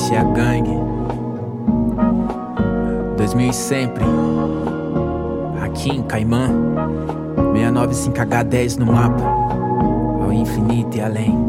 Este é a gangue 2000 e sempre. Aqui em Caimã 695H10 no mapa, ao infinito e além.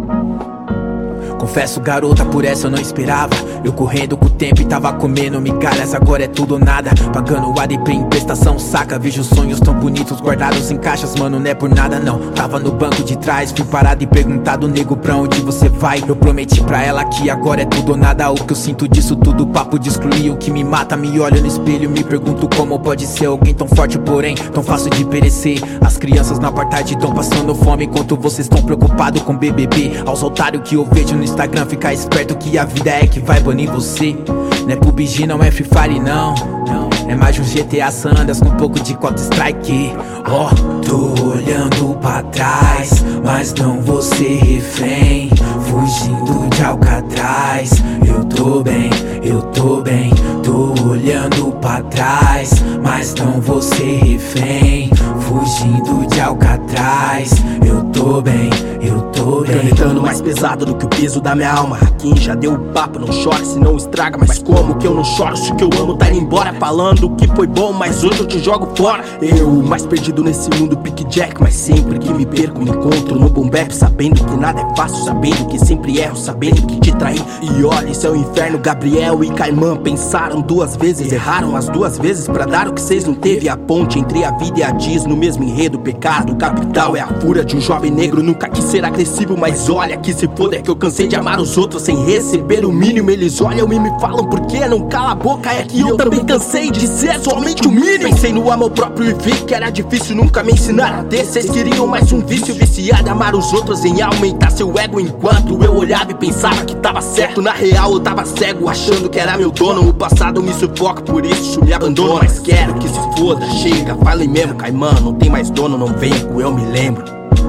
Confesso, garota, por essa eu não esperava. Eu correndo com o tempo e tava comendo migalhas. Agora é tudo ou nada, pagando o ADP em prestação, saca? Vejo sonhos tão bonitos guardados em caixas, mano, não é por nada não. Tava no banco de trás, fui parado e perguntado, nego, pra onde você vai? Eu prometi pra ela que agora é tudo ou nada. O que eu sinto disso tudo, papo de excluir o que me mata. Me olho no espelho, me pergunto como pode ser alguém tão forte, porém tão fácil de perecer. As crianças na apartheid tão passando fome, enquanto vocês tão preocupados com BBB. Aos otários que eu vejo no Instagram, ficar esperto que a vida é que vai banir você. Não é PUBG, não é Free Fire, não. É mais um GTA San Andreas com um pouco de Counter Strike. Ó, tô olhando pra trás, mas não vou ser refém. Fugindo de Alcatraz. Eu tô bem, eu tô bem. Tô olhando pra trás, mas não vou ser refém. Fugindo de Alcatraz. Eu tô bem, eu tô bem. Granitando mais pesado do que o peso da minha alma. Quem já deu o papo, não chora se não estraga. Mas como que eu não choro se o que eu amo tá indo embora? Falando que foi bom, mas hoje eu te jogo fora. Eu, mais perdido nesse mundo, pique Jack. Mas sempre que me perco, me encontro no boom bap. Sabendo que nada é fácil, sabendo que sempre erro. Sabendo que te traí, e olha, isso é o inferno. Gabriel e Caimã pensaram duas vezes, erraram as duas vezes pra dar o que cês não teve. A ponte entre a vida e a diz no mesmo enredo. Pecado capital é a fúria de um jovem negro. Nunca quis ser agressivo, mas olha que se foda. É que eu cansei de amar os outros sem receber o mínimo. Eles olham e me falam por que não cala a boca. É que eu também cansei de ser somente o mínimo. Pensei no amor próprio e vi que era difícil. Nunca me ensinaram a ter. Cês queriam mais um vício, viciado em amar os outros, em aumentar seu ego. Enquanto eu olhava e pensava que tava certo, na real eu tava cego, achando que era meu dono. O passado me sufoca, por isso me abandono. Mas quero que se foda, chega, falei mesmo. Caimã, não tem mais dono, não vem com eu me lembro.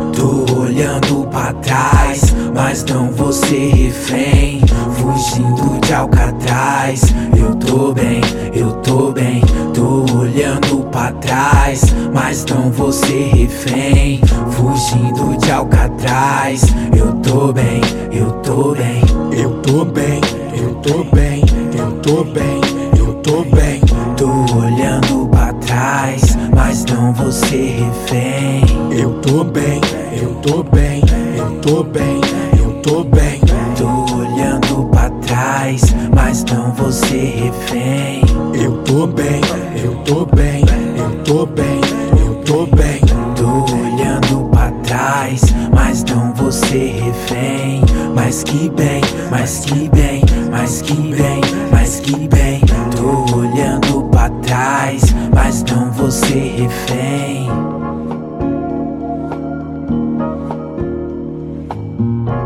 Tô olhando pra trás, mas não vou ser refém. Fugindo de Alcatraz. Eu tô bem, eu tô bem. Tô olhando pra trás, mas não vou ser refém. Fugindo de Alcatraz. Eu tô bem, eu tô bem. Eu tô bem, eu tô bem, eu tô bem, eu tô bem. Tô olhando pra trás, mas não vou ser refém. Eu tô bem, eu tô bem, eu tô bem, eu tô bem. Tô olhando pra trás, mas não vou ser refém. Eu tô bem, eu tô bem, eu tô bem, eu tô bem. Tô olhando pra trás, mas não vou ser refém. Mas que bem, mas que bem, mas que bem, mas que bem. Tô olhando pra trás, mas não vou ser refém.